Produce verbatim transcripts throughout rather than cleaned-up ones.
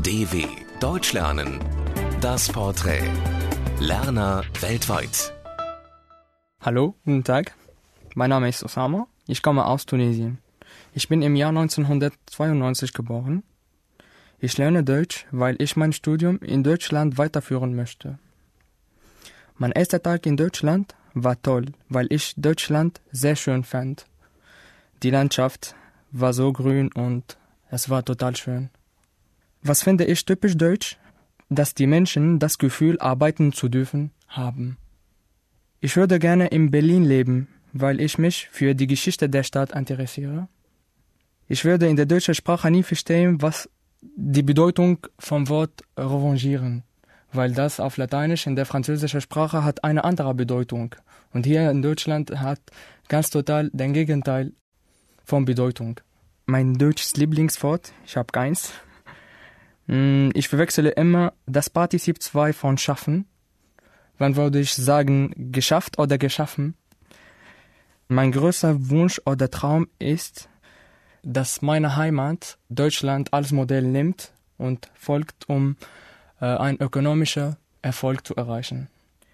D W Deutsch lernen. Das Porträt. Lerner weltweit. Hallo, guten Tag. Mein Name ist Osama. Ich komme aus Tunesien. Ich bin im Jahr neunzehnhundertzweiundneunzig geboren. Ich lerne Deutsch, weil ich mein Studium in Deutschland weiterführen möchte. Mein erster Tag in Deutschland war toll, weil ich Deutschland sehr schön fand. Die Landschaft war so grün und es war total schön. Was finde ich typisch deutsch? Dass die Menschen das Gefühl, arbeiten zu dürfen, haben. Ich würde gerne in Berlin leben, weil ich mich für die Geschichte der Stadt interessiere. Ich würde in der deutschen Sprache nie verstehen, was die Bedeutung vom Wort revanchieren, weil das auf Lateinisch in der französischen Sprache hat eine andere Bedeutung. Und hier in Deutschland hat ganz total den Gegenteil von Bedeutung. Mein deutsches Lieblingswort, ich habe keins. Ich verwechsle immer das Partizip zwei von schaffen. Wann würde ich sagen, geschafft oder geschaffen? Mein größter Wunsch oder Traum ist, dass meine Heimat Deutschland als Modell nimmt und folgt, um äh, einen ökonomischen Erfolg zu erreichen.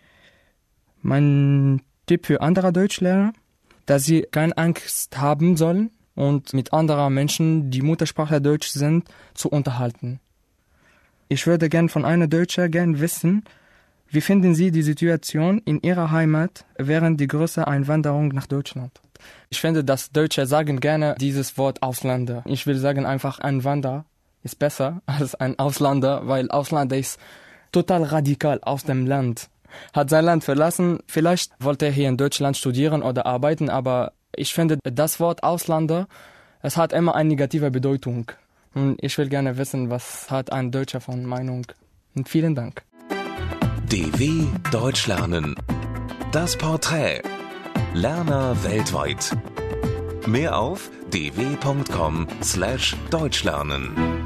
Mein Tipp für andere Deutschlehrer, dass sie keine Angst haben sollen und mit anderen Menschen, die Muttersprache Deutsch sind, zu unterhalten. Ich würde gern von einer Deutschen gern wissen, wie finden Sie die Situation in Ihrer Heimat während die große Einwanderung nach Deutschland? Ich finde, dass Deutsche sagen gerne dieses Wort Ausländer. Ich will sagen einfach, Einwanderer ist besser als ein Ausländer, weil Ausländer ist total radikal aus dem Land. Hat sein Land verlassen, vielleicht wollte er hier in Deutschland studieren oder arbeiten, aber ich finde, das Wort Ausländer, es hat immer eine negative Bedeutung. Und ich will gerne wissen, was hat ein Deutscher von Meinung. Und vielen Dank. D W Deutsch lernen. Das Porträt. Lerner weltweit. Mehr auf d w punkt com slash deutschlernen.